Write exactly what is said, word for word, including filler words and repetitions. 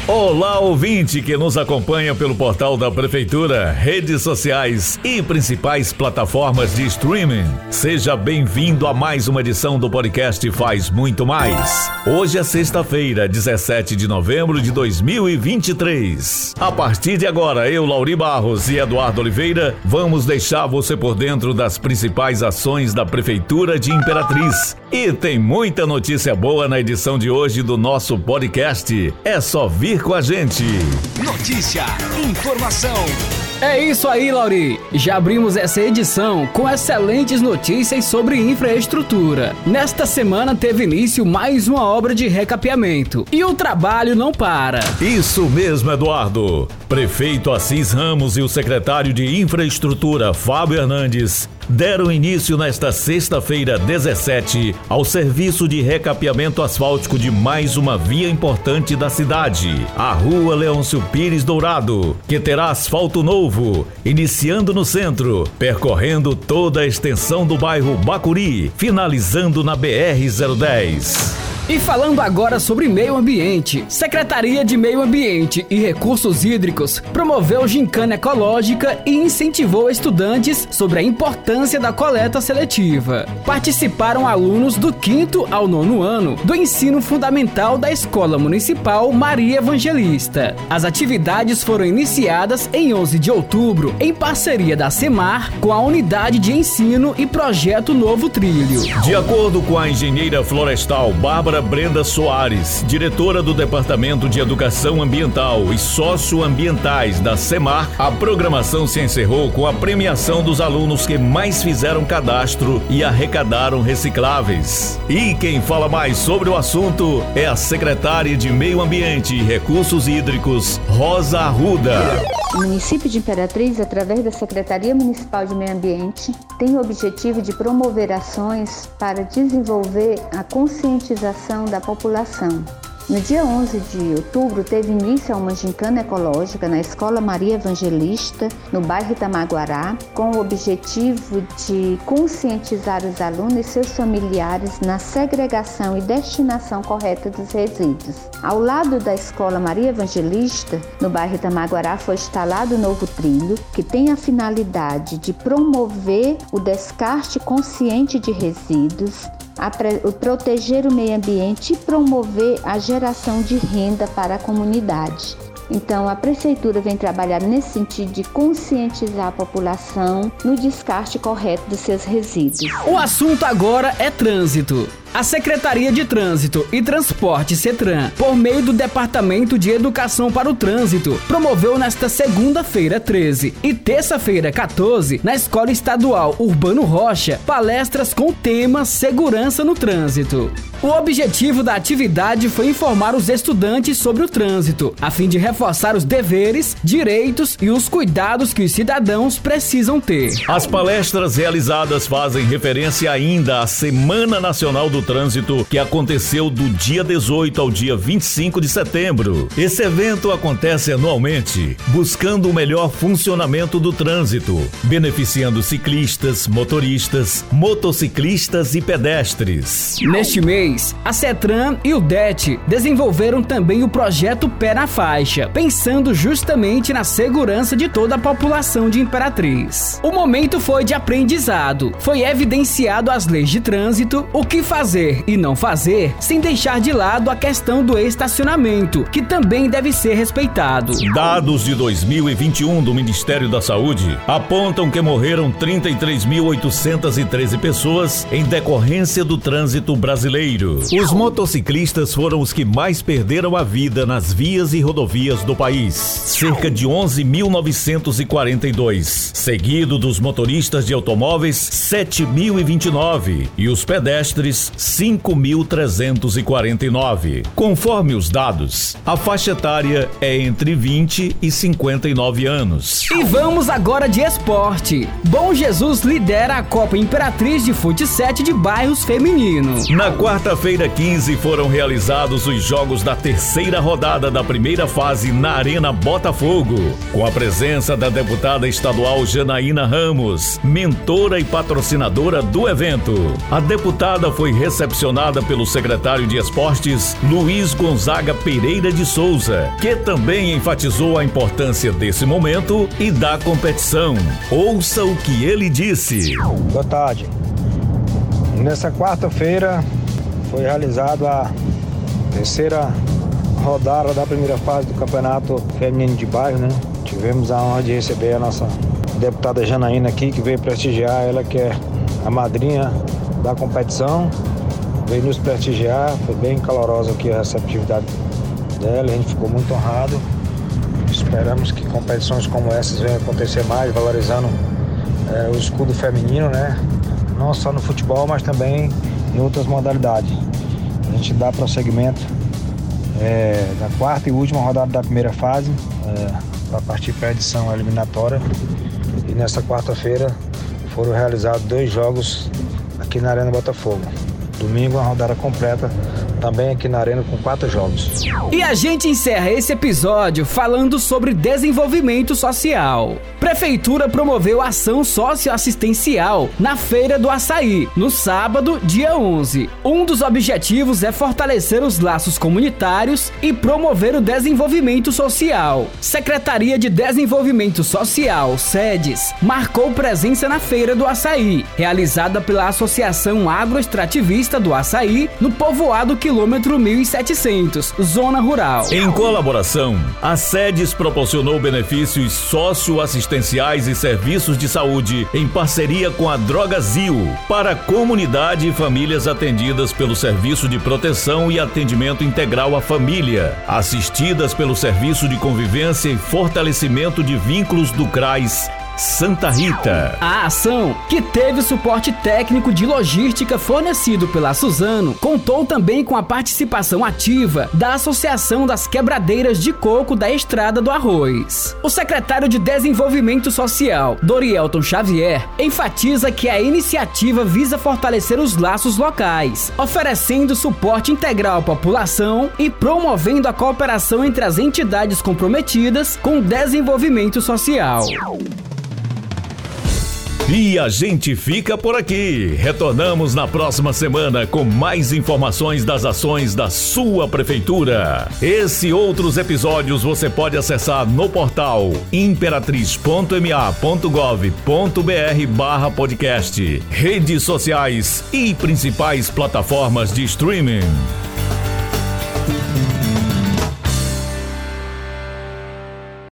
Olá, ouvinte que nos acompanha pelo portal da Prefeitura, redes sociais e principais plataformas de streaming. Seja bem-vindo a mais uma edição do podcast Faz Muito Mais. Hoje é sexta-feira, dezessete de novembro de dois mil e vinte e três. A partir de agora, eu, Lauri Barros e Eduardo Oliveira, vamos deixar você por dentro das principais ações da Prefeitura de Imperatriz. E tem muita notícia boa na edição de hoje do nosso podcast. É só vir com a gente. Notícia, informação. É isso aí, Lauri. Já abrimos essa edição com excelentes notícias sobre infraestrutura. Nesta semana teve início mais uma obra de recapeamento e o trabalho não para. Isso mesmo, Eduardo. Prefeito Assis Ramos e o secretário de Infraestrutura, Fábio Hernandes, deram início nesta sexta-feira, dezessete, ao serviço de recapeamento asfáltico de mais uma via importante da cidade, a Rua Leôncio Pires Dourado, que terá asfalto novo, iniciando no centro, percorrendo toda a extensão do bairro Bacuri, finalizando na B R zero dez. E falando agora sobre meio ambiente, Secretaria de Meio Ambiente e Recursos Hídricos promoveu gincana ecológica e incentivou estudantes sobre a importância da coleta seletiva. Participaram alunos do quinto ao nono ano do ensino fundamental da Escola Municipal Maria Evangelista. As atividades foram iniciadas em onze de outubro, em parceria da SEMAR com a Unidade de Ensino e Projeto Novo Trilho. De acordo com a engenheira florestal Bárbara Brenda Soares, diretora do Departamento de Educação Ambiental e Socioambientais da SEMAR, a programação se encerrou com a premiação dos alunos que mais fizeram cadastro e arrecadaram recicláveis. E quem fala mais sobre o assunto é a secretária de Meio Ambiente e Recursos Hídricos, Rosa Arruda. O município de Imperatriz, através da Secretaria Municipal de Meio Ambiente, tem o objetivo de promover ações para desenvolver a conscientização da população. No dia onze de outubro, teve início uma gincana ecológica na Escola Maria Evangelista, no bairro Itamaguará, com o objetivo de conscientizar os alunos e seus familiares na segregação e destinação correta dos resíduos. Ao lado da Escola Maria Evangelista, no bairro Itamaguará, foi instalado o novo trilho, que tem a finalidade de promover o descarte consciente de resíduos, a pre- proteger o meio ambiente e promover a geração de renda para a comunidade. Então, a Prefeitura vem trabalhar nesse sentido de conscientizar a população no descarte correto dos seus resíduos. O assunto agora é trânsito. A Secretaria de Trânsito e Transporte CETRAN, por meio do Departamento de Educação para o Trânsito, promoveu nesta segunda-feira, treze, e terça-feira, quatorze, na Escola Estadual Urbano Rocha, palestras com o tema Segurança no Trânsito. O objetivo da atividade foi informar os estudantes sobre o trânsito, a fim de reforçar os deveres, direitos e os cuidados que os cidadãos precisam ter. As palestras realizadas fazem referência ainda à Semana Nacional do Trânsito, que aconteceu do dia dezoito ao dia vinte e cinco de setembro. Esse evento acontece anualmente, buscando o melhor funcionamento do trânsito, beneficiando ciclistas, motoristas, motociclistas e pedestres. Neste mês, a CETRAN e o D E T desenvolveram também o projeto Pé na Faixa, pensando justamente na segurança de toda a população de Imperatriz. O momento foi de aprendizado, foi evidenciado as leis de trânsito, o que fazer e não fazer, sem deixar de lado a questão do estacionamento, que também deve ser respeitado. Dados de dois mil e vinte e um do Ministério da Saúde apontam que morreram trinta e três mil oitocentas e treze pessoas em decorrência do trânsito brasileiro. Os motociclistas foram os que mais perderam a vida nas vias e rodovias do país, cerca de onze mil novecentos e quarenta e dois, seguido dos motoristas de automóveis sete mil e vinte e nove e os pedestres cinco mil trezentos e quarenta e nove. Conforme os dados, a faixa etária é entre vinte e cinquenta e nove anos. E vamos agora de esporte. Bom Jesus lidera a Copa Imperatriz de Futsal de bairros feminino. Na quarta-feira quinze foram realizados os jogos da terceira rodada da primeira fase na Arena Botafogo, com a presença da deputada estadual Janaína Ramos, mentora e patrocinadora do evento. A deputada foi recepcionada pelo secretário de Esportes, Luiz Gonzaga Pereira de Souza, que também enfatizou a importância desse momento e da competição. Ouça o que ele disse. Boa tarde. Nessa quarta-feira foi realizada a terceira rodada da primeira fase do Campeonato Feminino de Bairro, né? Tivemos a honra de receber a nossa deputada Janaína aqui, que veio prestigiar, ela que é a madrinha da competição, veio nos prestigiar, foi bem calorosa aqui a receptividade dela, a gente ficou muito honrado. Esperamos que competições como essas venham acontecer mais, valorizando é, o escudo feminino, né? Não só no futebol, mas também em outras modalidades. A gente dá prosseguimento é, da quarta e última rodada da primeira fase, é, para partir para a edição eliminatória. E nessa quarta-feira foram realizados dois jogos aqui na Arena Botafogo. Domingo, uma rodada completa, também aqui na Arena com quatro jogos. E a gente encerra esse episódio falando sobre desenvolvimento social. Prefeitura promoveu ação socioassistencial na Feira do Açaí, no sábado, dia onze. Um dos objetivos é fortalecer os laços comunitários e promover o desenvolvimento social. Secretaria de Desenvolvimento Social, SEDES, marcou presença na Feira do Açaí, realizada pela Associação Agroextrativista do Açaí, no povoado quilômetro mil e setecentos, zona rural. Em colaboração, a SEDES proporcionou benefícios socioassistenciais e serviços de saúde em parceria com a Drogazil para a comunidade e famílias atendidas pelo Serviço de Proteção e Atendimento Integral à Família, assistidas pelo Serviço de Convivência e Fortalecimento de Vínculos do CRAS Santa Rita. A ação, que teve suporte técnico de logística fornecido pela Suzano, contou também com a participação ativa da Associação das Quebradeiras de Coco da Estrada do Arroz. O secretário de Desenvolvimento Social, Dorielton Xavier, enfatiza que a iniciativa visa fortalecer os laços locais, oferecendo suporte integral à população e promovendo a cooperação entre as entidades comprometidas com o desenvolvimento social. E a gente fica por aqui. Retornamos na próxima semana com mais informações das ações da sua prefeitura. Esse e outros episódios você pode acessar no portal imperatriz ponto m a ponto gov ponto b r barra podcast, redes sociais e principais plataformas de streaming.